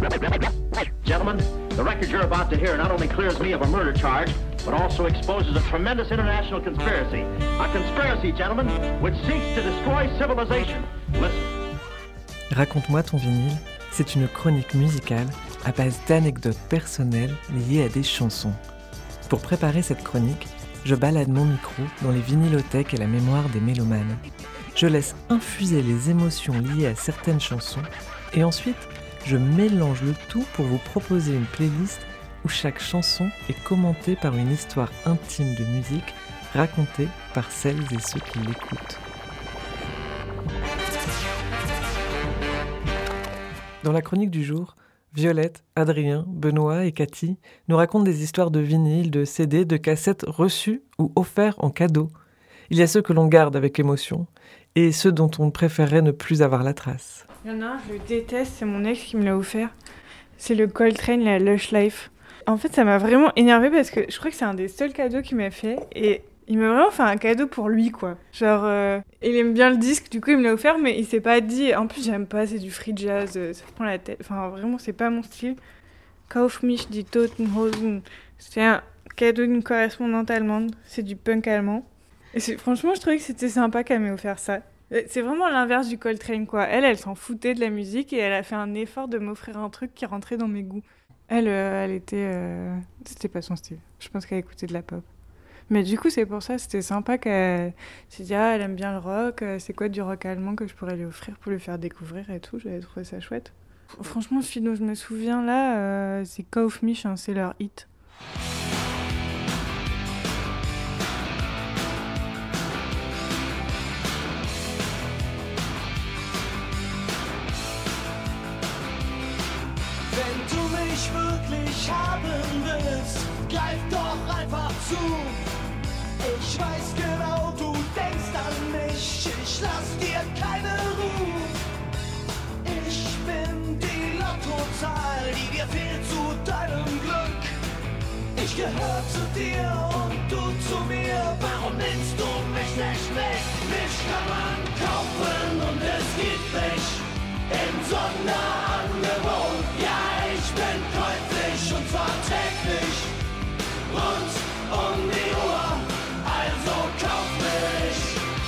Gentlemen, the record you're about to hear not only clears me of a murder charge, but also exposes a tremendous international conspiracy. A conspiracy, gentlemen, which seeks to destroy civilization. Listen. Raconte-moi ton vinyle, c'est une chronique musicale à base d'anecdotes personnelles liées à des chansons. Pour préparer cette chronique, je balade mon micro dans les vinylothèques et la mémoire des mélomanes. Je laisse infuser les émotions liées à certaines chansons et ensuite, je mélange le tout pour vous proposer une playlist où chaque chanson est commentée par une histoire intime de musique racontée par celles et ceux qui l'écoutent. Dans la chronique du jour, Violette, Adrien, Benoît et Cathy nous racontent des histoires de vinyles, de CD, de cassettes reçues ou offerts en cadeau. Il y a ceux que l'on garde avec émotion et ceux dont on préférerait ne plus avoir la trace. Il y en a un, je le déteste, c'est mon ex qui me l'a offert. C'est le Coltrane, la Lush Life. En fait, ça m'a vraiment énervée parce que je crois que c'est un des seuls cadeaux qu'il m'a fait et il m'a vraiment fait un cadeau pour lui, quoi. Genre, il aime bien le disque, du coup il me l'a offert, mais il s'est pas dit... En plus, j'aime pas, c'est du free jazz, ça prend la tête. Enfin, vraiment, c'est pas mon style. Kauf mich die Totenhosen. C'est un cadeau d'une correspondante allemande. C'est du punk allemand. Et franchement, je trouvais que c'était sympa qu'elle m'ait offert ça. C'est vraiment l'inverse du Coltrane, quoi. Elle s'en foutait de la musique et elle a fait un effort de m'offrir un truc qui rentrait dans mes goûts. Elle était... C'était pas son style. Je pense qu'elle écoutait de la pop. Mais du coup, c'est pour ça, c'était sympa qu'elle s'est dit « Ah, elle aime bien le rock, c'est quoi du rock allemand que je pourrais lui offrir pour lui faire découvrir et tout ?» J'avais trouvé ça chouette. Franchement, celui dont je me souviens là, c'est Kauf mich, c'est leur hit. Wenn du mich wirklich haben willst, greif doch einfach zu. Ich weiß genau, du denkst an mich, ich lass dir keine Ruhe. Ich bin die Lottozahl, die dir fehlt zu deinem Glück. Ich gehör zu dir und du zu mir, warum nimmst du mich nicht mit? Mich kann man kaufen und es gibt mich im Sonderangebot. Ja, ich bin käuflich und zwar täglich rund um die Uhr, also kauf mich.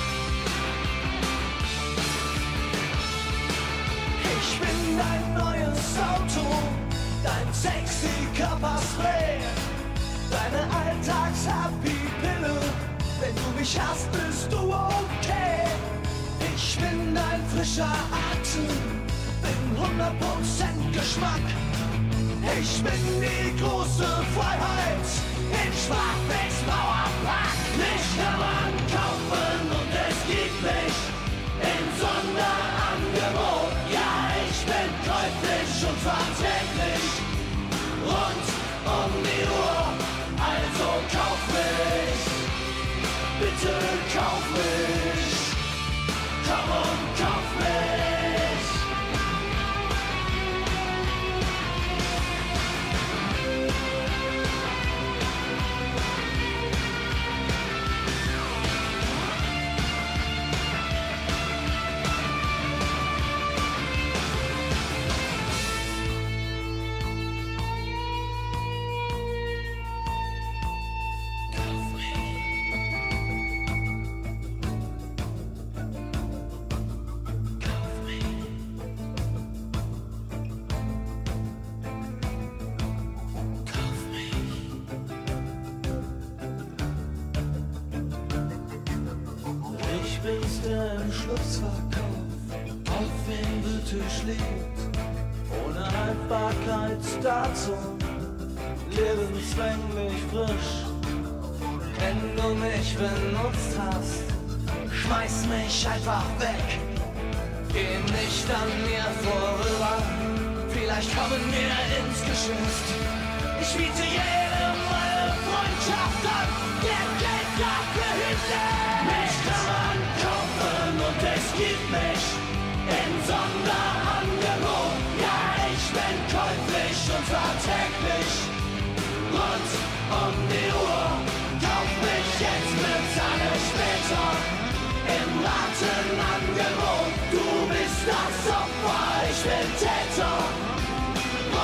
Ich bin dein neues Auto, dein sexy Körperspray, deine Alltags-Happy-Pille. Wenn du mich hast, bist du okay. Ich bin dein frischer Atem, bin 100% Geschmack. Ich bin die große Freiheit in Schwarz-Weiß Mauerpark. Mich kann man kaufen und es gibt mich im Sonderangebot. Ja, ich bin käuflich und zwar täglich rund um die Uhr. Also kauf mich, bitte kauf mich, komm und kauf mich. Im Schlussverkauf, auf wen Tisch liegt, ohne Haltbarkeitsdatum, lebenslänglich frisch. Wenn du mich benutzt hast, schmeiß mich einfach weg, geh nicht an mir vorüber, vielleicht kommen wir ins Geschäft. Ich biete jedem meine Freundschaft an, der Geld dafür hinlegt. Mich kann man kaufen und es gibt mich im Sonderangebot. Ja, ich bin käuflich und zwar täglich rund um die Uhr. Kauf mich jetzt, bezahle später im Ratenangebot. Du bist das Opfer, ich bin Täter.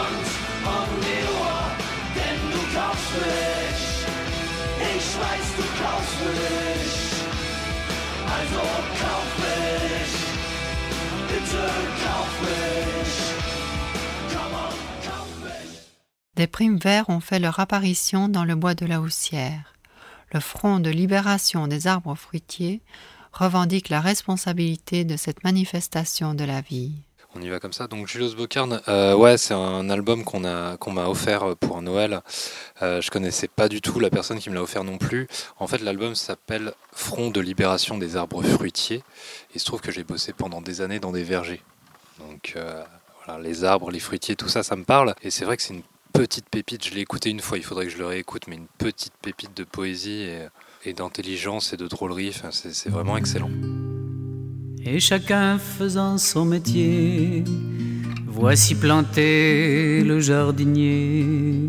du kaufst mich, also kauf mich, bitte kauf mich, come on, kauf mich. Des primes verts ont fait leur apparition dans le bois de la Houssière. Le Front de libération des arbres fruitiers revendique la responsabilité de cette manifestation de la vie. On y va comme ça. Donc Julius Bocarn, ouais, c'est un album qu'on m'a offert pour Noël. Je connaissais pas du tout la personne qui me l'a offert non plus. En fait, l'album s'appelle Front de libération des arbres fruitiers. Il se trouve que j'ai bossé pendant des années dans des vergers. Donc voilà, les arbres, les fruitiers, tout ça, ça me parle. Et c'est vrai que c'est une petite pépite. Je l'ai écouté une fois. Il faudrait que je le réécoute, mais une petite pépite de poésie et d'intelligence et de drôlerie. Enfin, c'est vraiment excellent. Et chacun faisant son métier, voici planté le jardinier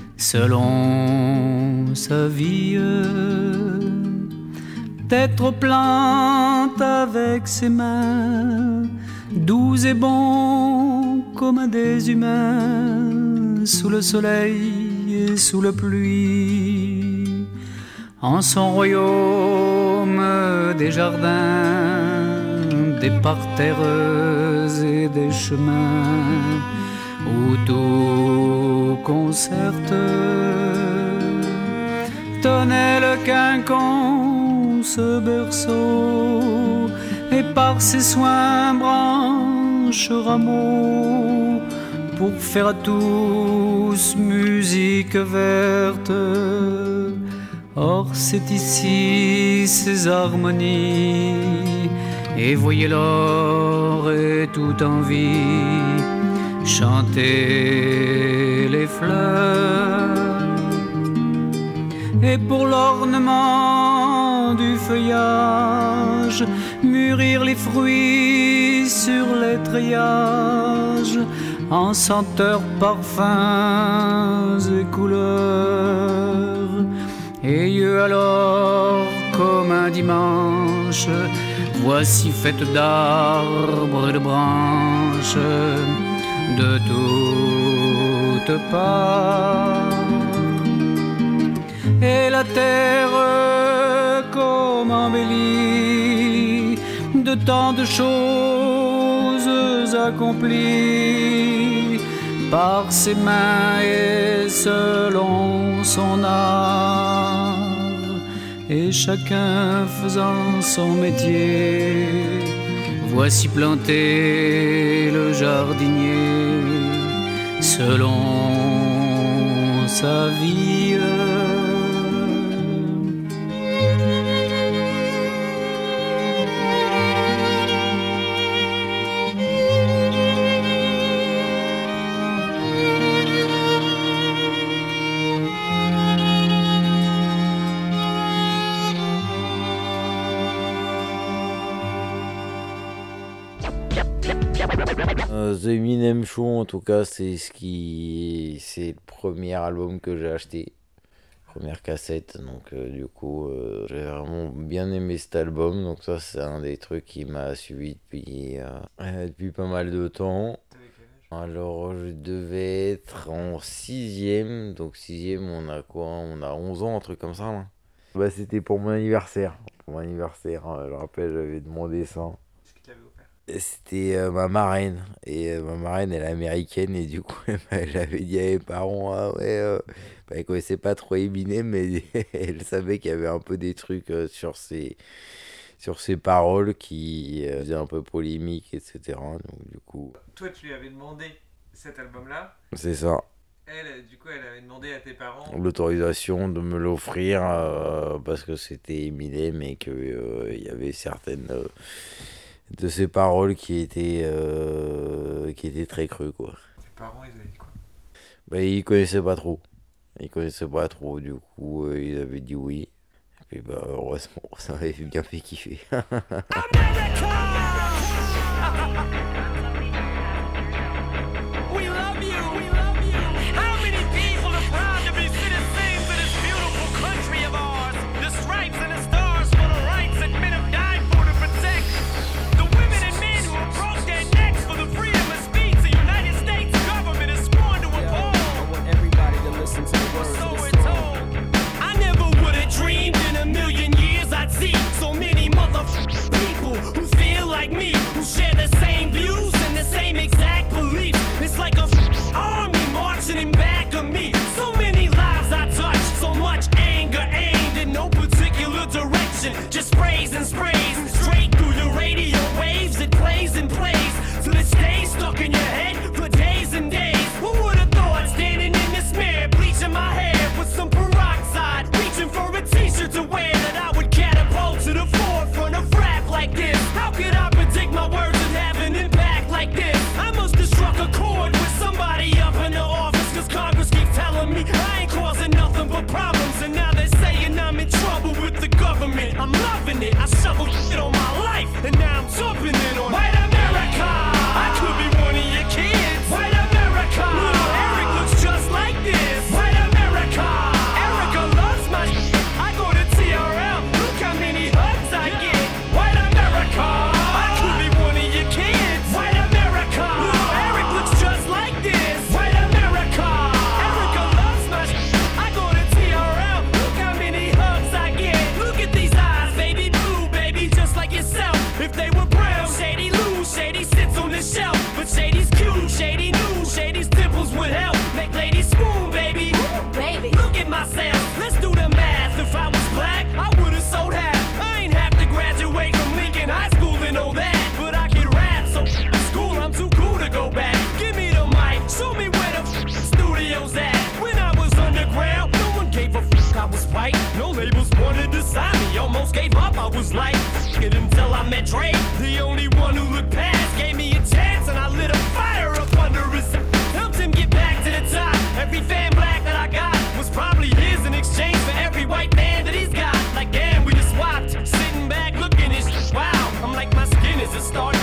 selon sa vie. D'être aux plantes avec ses mains, doux et bon comme des humains, sous le soleil et sous la pluie, en son royaume des jardins, des parterres et des chemins où tout concerte. Tenait le quinconce berceau et par ses soins branche rameaux pour faire à tous musique verte. Or c'est ici ces harmonies, et voyez l'or est tout en vie, chanter les fleurs. Et pour l'ornement du feuillage, mûrir les fruits sur les treillages, en senteurs, parfums et couleurs. Et eux alors, comme un dimanche, voici faite d'arbres et de branches, de toutes parts. Et la terre comme embellie de tant de choses accomplies par ses mains et selon son art. Et chacun faisant son métier, voici planté le jardinier selon sa vie. The Eminem Show, en tout cas, c'est le premier album que j'ai acheté, première cassette. Donc du coup, j'ai vraiment bien aimé cet album. Donc ça, c'est un des trucs qui m'a suivi depuis pas mal de temps. Alors je devais être en 6ème. Donc 6ème, on a quoi? On a 11 ans, un truc comme ça là. Bah c'était pour mon anniversaire. Pour mon anniversaire, je me rappelle, j'avais demandé ça. C'était ma marraine, et ma marraine elle est américaine, et du coup j'avais dit à mes parents, ah ouais, elle connaissait pas trop Eminem, mais elle savait qu'il y avait un peu des trucs sur ses paroles qui faisaient un peu polémique, etc. Donc du coup... Toi tu lui avais demandé cet album-là. C'est ça. Elle, du coup, elle avait demandé à tes parents l'autorisation de me l'offrir parce que c'était Eminem et qu'il y avait certaines... de ces paroles qui étaient très crues, quoi. Tes parents, ils avaient dit quoi? Bah, ils connaissaient pas trop. Du coup, ils avaient dit oui. Et puis, bah, heureusement, ça m'avait bien fait kiffer. I never would have dreamed in a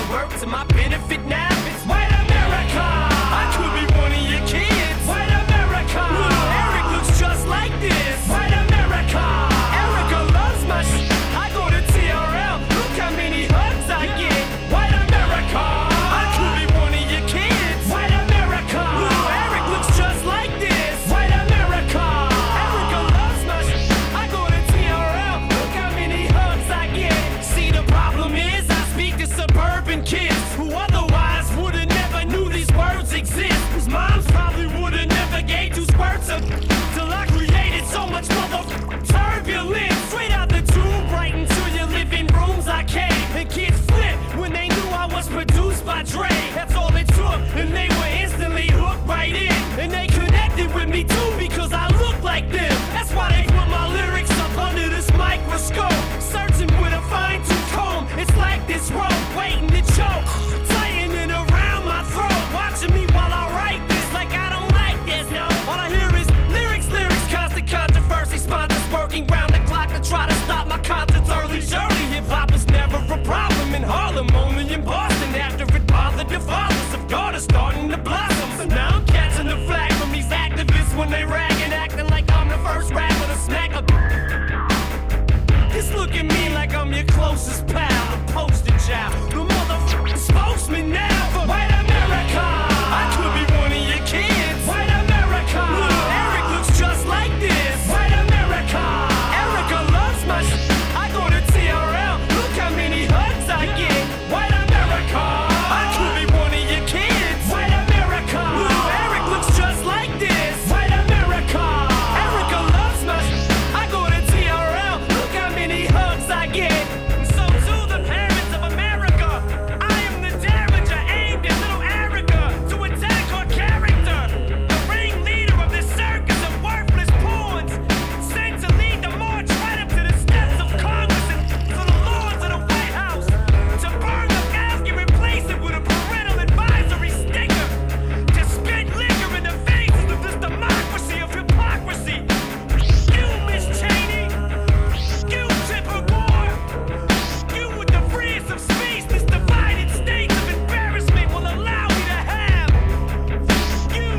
work to my benefit now. It's white America. I could be one of your kids. White America. Little Eric looks just like this. White America. Erica loves my shit. I go to TRL. Look how many hugs I get. White America. I could be one of your kids. White America. Little Eric looks just like this. White America. Erica loves my shit. I go to TRL. Look how many hugs I get. See, the problem is I speak to suburban kids who otherwise would have never knew these words exist. Whose moms probably would have never gave 2 squirts of till I created so much turbulence. Straight out the tube, right into your living rooms I came. And kids flipped when they knew I was produced by Dre. That's all it took, and they were instantly hooked right in. And they connected with me too because I look like them. That's why they put my lyrics up under this microscope, searching with a fine-tooth comb. It's like this rope waiting to choke, tightening around my throat, watching me while I write this like I don't like this. No, all I hear is lyrics, lyrics, constant controversy, sponsors working round the clock to try to stop my concerts early. Surely hip-hop was never a problem in Harlem, only in Boston. After it bothered the fathers of daughters starting to blossom. So now I'm catching the flag from these activists when they rag and acting like I'm the first rapper to smack a. Just look at me like I'm your closest pal, the poster child, the motherfucking spokesman now for white America. I could be one of your kids. White America. Little Eric looks just like this. White America. Erica loves my shit. I go to TRL. Look how many hugs I get. White America. I could be one of your kids. White America. Little Eric looks just like this. White America. Erica loves my shit. I go to TRL. Look how many hugs I get. So to the parents of America, I am the damager aimed at little Erica to attack her character. The ringleader of this circus of worthless pawns, sent to lead the march right up to the steps of Congress and to the lords of the White House, to burn the mask and replace it with a parental advisory sticker, to spit liquor in the faces of this democracy of hypocrisy. You, Miss Cheney, you, Tipper Gore, you with the freest of speech, this divided states of embarrassment will allow me to have. You.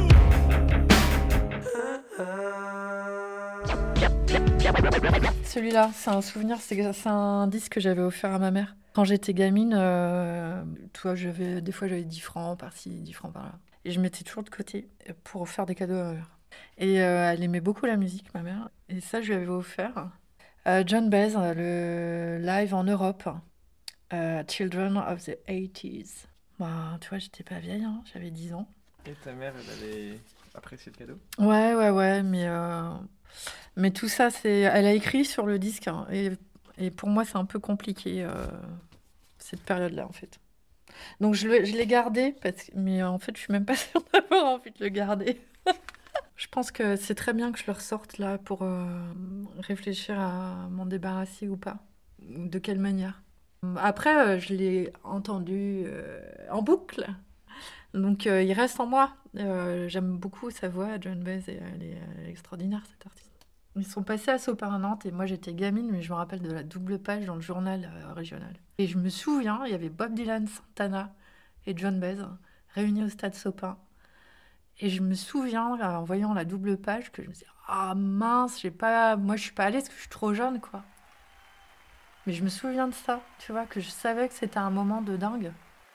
Celui-là, c'est un souvenir, c'est un disque que j'avais offert à ma mère. Quand j'étais gamine, des fois j'avais 10 francs par-ci, 10 francs par-là. Et je mettais toujours de côté pour faire des cadeaux à ma mère. Et elle aimait beaucoup la musique, ma mère. Et ça, je lui avais offert. John Baez, le live en Europe, Children of the 80s. Bah, tu vois, j'étais pas vieille, hein, j'avais 10 ans. Et ta mère, elle avait apprécié le cadeau? Ouais, mais tout ça, elle a écrit sur le disque, hein, et pour moi, c'est un peu compliqué, cette période-là, en fait. Donc, je l'ai gardé, mais en fait, je suis même pas sûre d'avoir envie de le garder. Je pense que c'est très bien que je le ressorte, là, pour réfléchir à m'en débarrasser ou pas, ou de quelle manière. Après, je l'ai entendu en boucle. Donc, il reste en moi. J'aime beaucoup sa voix, John Baez, elle est extraordinaire, cette artiste. Ils sont passés à Sopar à Nantes, et moi, j'étais gamine, mais je me rappelle de la double page dans le journal régional. Et je me souviens, il y avait Bob Dylan, Santana et John Baez réunis au stade Sopar. Et je me souviens, en voyant la double page, que je me disais « Ah mince, moi, je suis pas allée parce que je suis trop jeune, quoi. » Mais je me souviens de ça, tu vois, que je savais que c'était un moment de dingue.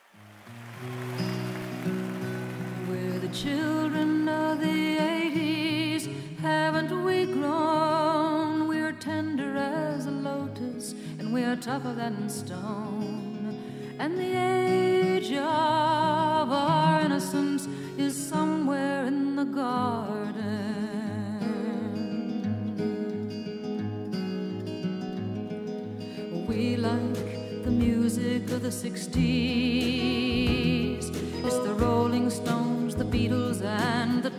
We're the children of the 80s, haven't we grown? We're tender as a lotus, and we're tougher than stone. And the age of our innocence is somewhere in the garden. We like the music of the 60s. It's the Rolling Stones, the Beatles, and the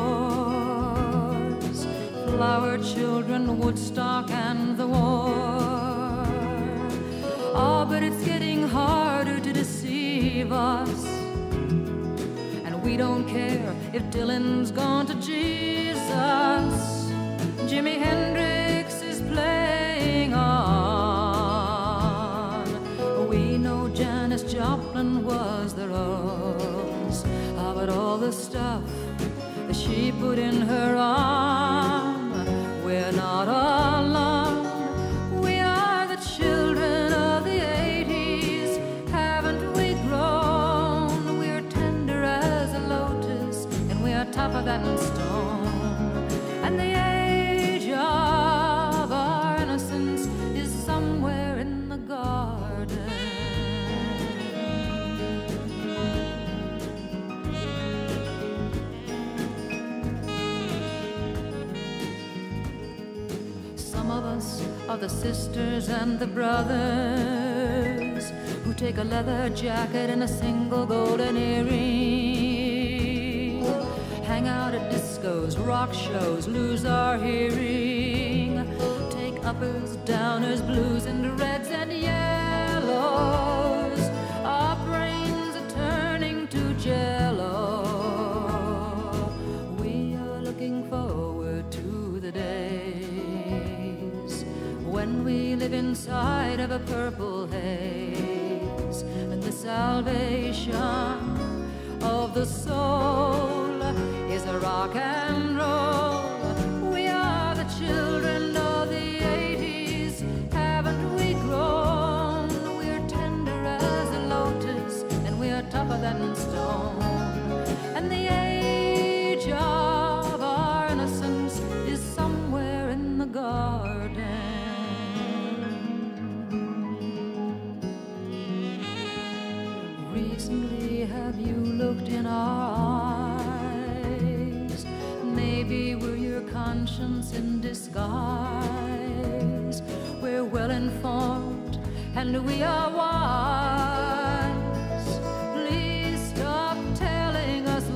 Doors. Flower Children, Woodstock, and the war. Oh, but it's getting harder to deceive us. And we don't care if Dylan's gone to Jesus. Jimi Hendrix is playing on. We know Janis Joplin Joplin was the rose. How about all the stuff that she put in her arm? We're not alone. We are the children of the 80s. Haven't we grown? We're tender as a lotus, and we are tougher than stone. And the age of our innocence is somewhere in the garden. Some of us are the sisters and the brothers who take a leather jacket and a single golden earring, hang out at discos, rock shows, lose our hearing, take uppers, downers, blues and reds and yellows. Our brains are turning to jello. We are looking forward to the days when we live inside of a purple haze, and the salvation of the soul is a rock and roll. We are the children of the 80s. Haven't we grown? We're tender as a lotus, and we are tougher than stone. And the age of our innocence is somewhere in the garden. Recently, have you looked in our eyes? Maybe we're your conscience in disguise. We're well informed and we are wise. Please stop telling us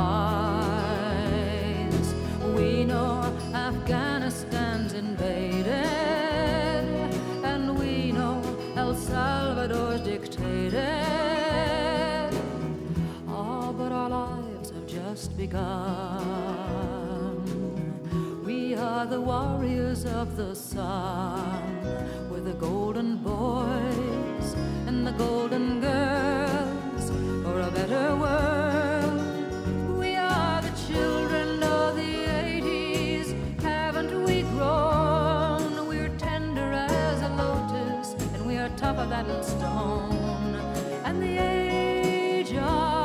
lies. We know Afghanistan's invaded, and we know El Salvador's dictated. But our lives have just begun. We are the warriors of the sun. We're the golden boys and the golden girls for a better world. We are the children of the 80s. Haven't we grown? We're tender as a lotus, and we are tougher than stone. And the age of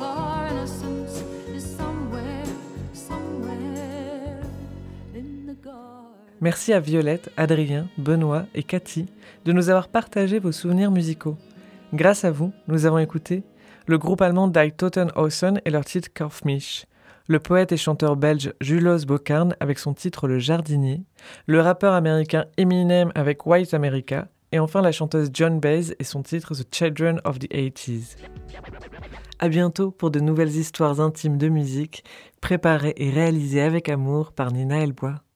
Merci à Violette, Adrien, Benoît et Cathy de nous avoir partagé vos souvenirs musicaux. Grâce à vous, nous avons écouté le groupe allemand Die Totenhausen et leur titre Kauf mich, le poète et chanteur belge Julos Bocarn avec son titre Le Jardinier, le rappeur américain Eminem avec White America, et enfin la chanteuse Joan Baez et son titre The Children of the 80s. À bientôt pour de nouvelles histoires intimes de musique, préparées et réalisées avec amour par Nina Elbois.